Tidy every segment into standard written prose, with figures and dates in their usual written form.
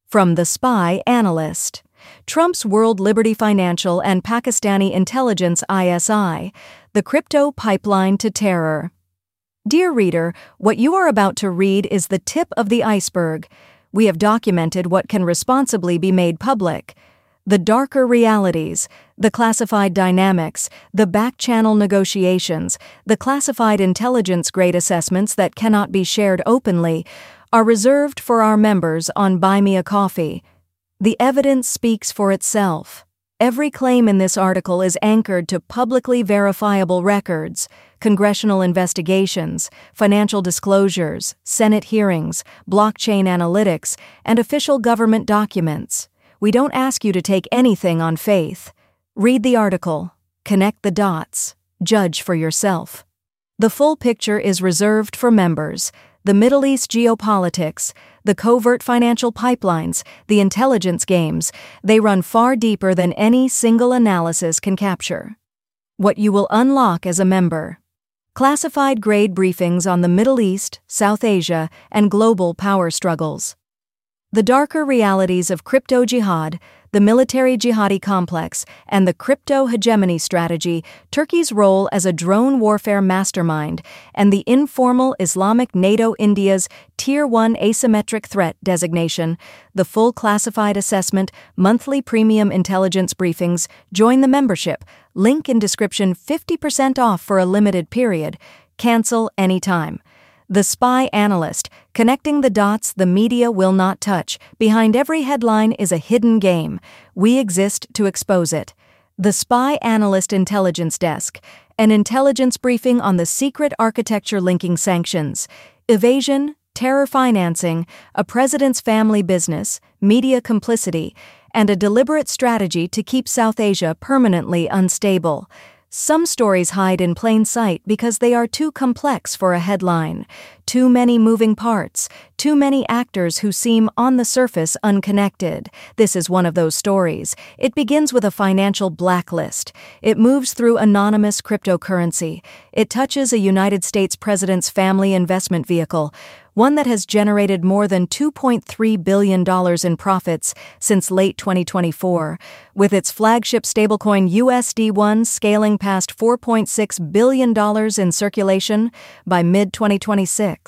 From The Spy Analyst. Trump's World Liberty Financial and Pakistani intelligence ISI, the crypto pipeline to terror. Dear reader, what you are about to read is the tip of the iceberg. We have documented what can responsibly be made public. The darker realities, the classified dynamics, the back-channel negotiations, the classified intelligence-grade assessments that cannot be shared openly, are reserved for our members on Buy Me a Coffee. The evidence speaks for itself. Every claim in this article is anchored to publicly verifiable records, congressional investigations, financial disclosures, Senate hearings, blockchain analytics, and official government documents. We don't ask you to take anything on faith. Read the article, connect the dots, judge for yourself. The full picture is reserved for members. The Middle East geopolitics, the covert financial pipelines, the intelligence games, they run far deeper than any single analysis can capture. What you will unlock as a member. Classified grade briefings on the Middle East, South Asia, and global power struggles. The darker realities of crypto jihad, the military jihadi complex, and the crypto hegemony strategy, Turkey's role as a drone warfare mastermind, and the informal Islamic NATO India's Tier 1 asymmetric threat designation, the full classified assessment, monthly premium intelligence briefings. Join the membership. Link in description. 50% off for a limited period. Cancel anytime. The Spy Analyst, connecting the dots the media will not touch. Behind every headline is a hidden game. We exist to expose it. The Spy Analyst Intelligence Desk, an intelligence briefing on the secret architecture linking sanctions, evasion, terror financing, a president's family business, media complicity, and a deliberate strategy to keep South Asia permanently unstable. Some stories hide in plain sight because they are too complex for a headline. Too many moving parts, too many actors who seem on the surface unconnected. This is one of those stories. It begins with a financial blacklist. It moves through anonymous cryptocurrency. It touches a United States president's family investment vehicle, one that has generated more than $2.3 billion in profits since late 2024, with its flagship stablecoin USD1 scaling past $4.6 billion in circulation by mid-2026.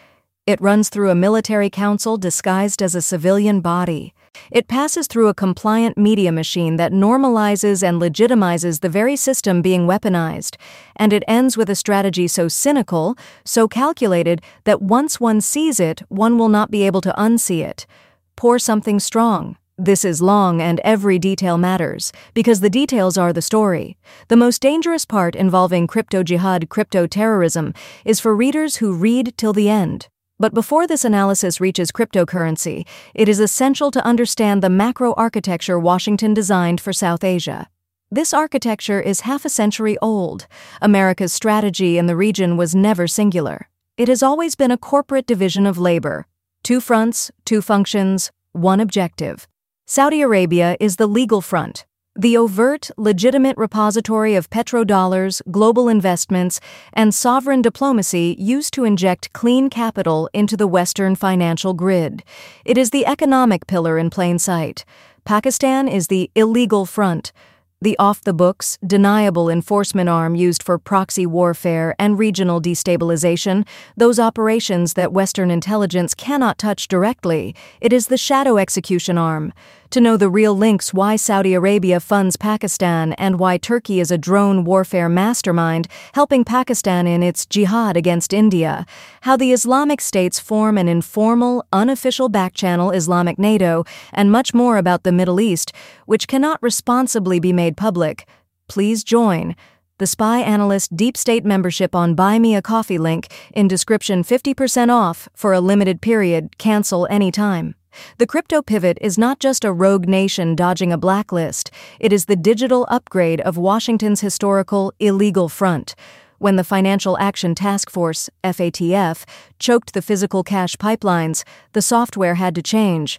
It runs through a military council disguised as a civilian body. It passes through a compliant media machine that normalizes and legitimizes the very system being weaponized. And it ends with a strategy so cynical, so calculated, that once one sees it, one will not be able to unsee it. Pour something strong. This is long and every detail matters, because the details are the story. The most dangerous part involving crypto jihad, crypto terrorism, is for readers who read till the end. But before this analysis reaches cryptocurrency, it is essential to understand the macro architecture Washington designed for South Asia. This architecture is half a century old. America's strategy in the region was never singular. It has always been a corporate division of labor. 2 fronts, 2 functions, 1 objective. Saudi Arabia is the legal front, the overt, legitimate repository of petrodollars, global investments, and sovereign diplomacy used to inject clean capital into the Western financial grid. It is the economic pillar in plain sight. Pakistan is the illegal front, the off-the-books, deniable enforcement arm used for proxy warfare and regional destabilization, those operations that Western intelligence cannot touch directly. It is the shadow execution arm. To know the real links why Saudi Arabia funds Pakistan and why Turkey is a drone warfare mastermind helping Pakistan in its jihad against India, how the Islamic states form an informal, unofficial backchannel Islamic NATO, and much more about the Middle East, which cannot responsibly be made public, please join the Spy Analyst Deep State membership on Buy Me a Coffee link in description. 50% off for a limited period. Cancel anytime. The crypto pivot is not just a rogue nation dodging a blacklist. It is the digital upgrade of Washington's historical illegal front. When the Financial Action Task Force, FATF, choked the physical cash pipelines, the software had to change.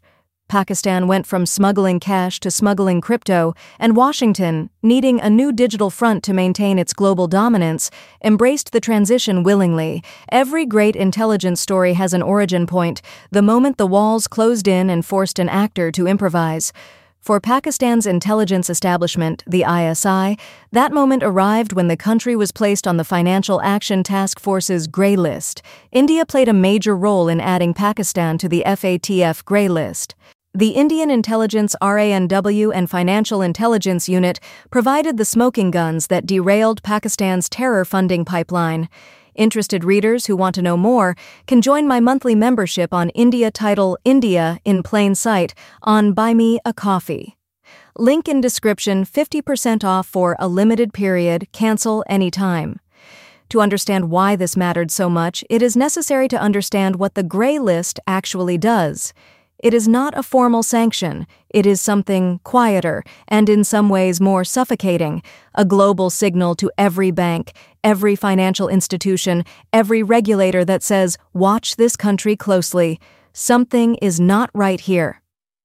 Pakistan went from smuggling cash to smuggling crypto, and Washington, needing a new digital front to maintain its global dominance, embraced the transition willingly. Every great intelligence story has an origin point, the moment the walls closed in and forced an actor to improvise. For Pakistan's intelligence establishment, the ISI, that moment arrived when the country was placed on the Financial Action Task Force's Grey List. India played a major role in adding Pakistan to the FATF Grey List. The Indian Intelligence RANW and Financial Intelligence Unit provided the smoking guns that derailed Pakistan's terror funding pipeline. Interested readers who want to know more can join my monthly membership on India title India in Plain Sight on Buy Me a Coffee. Link in description. 50% off for a limited period. Cancel anytime. To understand why this mattered so much, it is necessary to understand what the Grey List actually does. It is not a formal sanction. It is something quieter and in some ways more suffocating, a global signal to every bank, every financial institution, every regulator that says, watch this country closely. Something is not right here.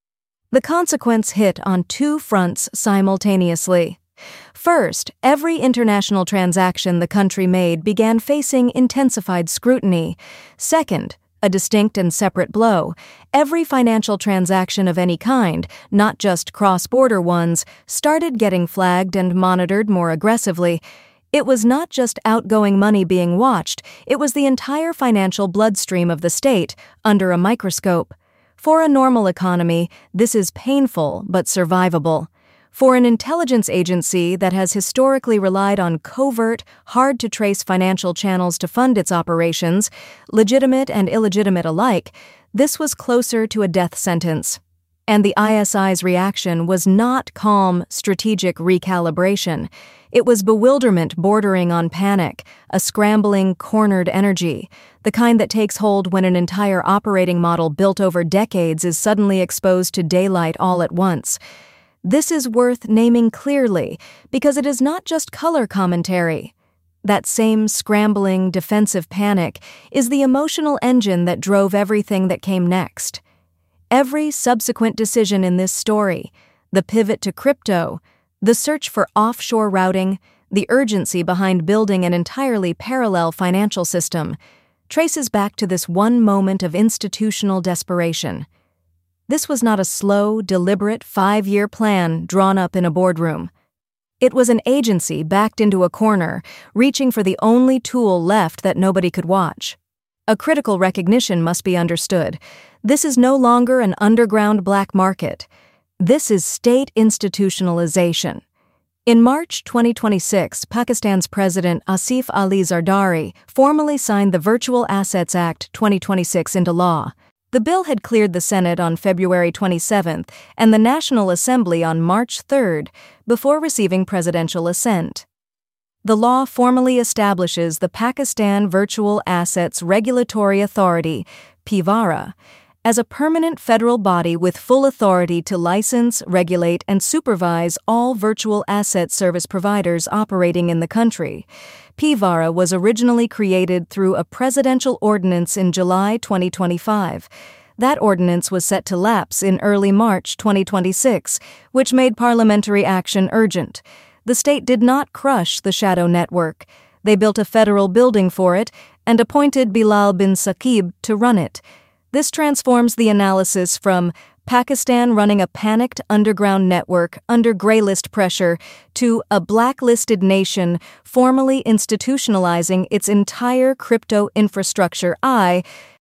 The consequence hit on two fronts simultaneously. First, every international transaction the country made began facing intensified scrutiny. Second, a distinct and separate blow. Every financial transaction of any kind, not just cross-border ones, started getting flagged and monitored more aggressively. It was not just outgoing money being watched, it was the entire financial bloodstream of the state under a microscope. For a normal economy, this is painful but survivable. For an intelligence agency that has historically relied on covert, hard-to-trace financial channels to fund its operations, legitimate and illegitimate alike, this was closer to a death sentence. And the ISI's reaction was not calm, strategic recalibration. It was bewilderment bordering on panic, a scrambling, cornered energy, the kind that takes hold when an entire operating model built over decades is suddenly exposed to daylight all at once. This is worth naming clearly because it is not just color commentary. That same scrambling, defensive panic is the emotional engine that drove everything that came next. Every subsequent decision in this story, the pivot to crypto, the search for offshore routing, the urgency behind building an entirely parallel financial system, traces back to this one moment of institutional desperation. This was not a slow, deliberate 5-year plan drawn up in a boardroom. It was an agency backed into a corner, reaching for the only tool left that nobody could watch. A critical recognition must be understood. This is no longer an underground black market. This is state institutionalization. In March 2026, Pakistan's President Asif Ali Zardari formally signed the Virtual Assets Act 2026 into law. The bill had cleared the Senate on February 27th and the National Assembly on March 3rd before receiving presidential assent. The law formally establishes the Pakistan Virtual Assets Regulatory Authority, PVARA, as a permanent federal body with full authority to license, regulate, and supervise all virtual asset service providers operating in the country. PVARA was originally created through a presidential ordinance in July 2025. That ordinance was set to lapse in early March 2026, which made parliamentary action urgent. The state did not crush the shadow network. They built a federal building for it and appointed Bilal bin Saqib to run it. This transforms the analysis from Pakistan running a panicked underground network under grey list pressure to a blacklisted nation formally institutionalizing its entire crypto infrastructure.